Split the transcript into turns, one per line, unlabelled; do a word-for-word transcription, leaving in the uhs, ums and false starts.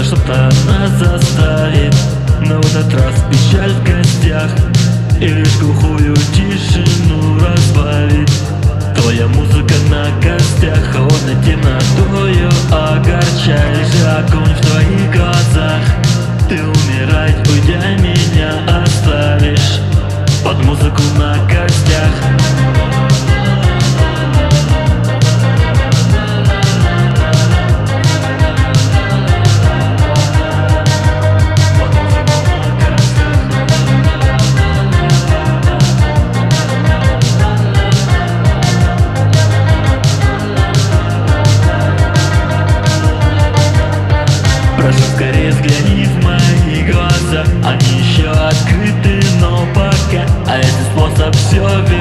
что-то нас заставит, но в этот раз печаль в гостях и лишь глухую тишину разбавит. Твоя музыка на костях, холодной темнотою огорчаешь. Огонь в твоих глазах, ты умирать, уйдя, меня оставишь под музыку на костях. Прошу, скорее взгляни в мои глаза, они еще открыты, но пока. А этот способ все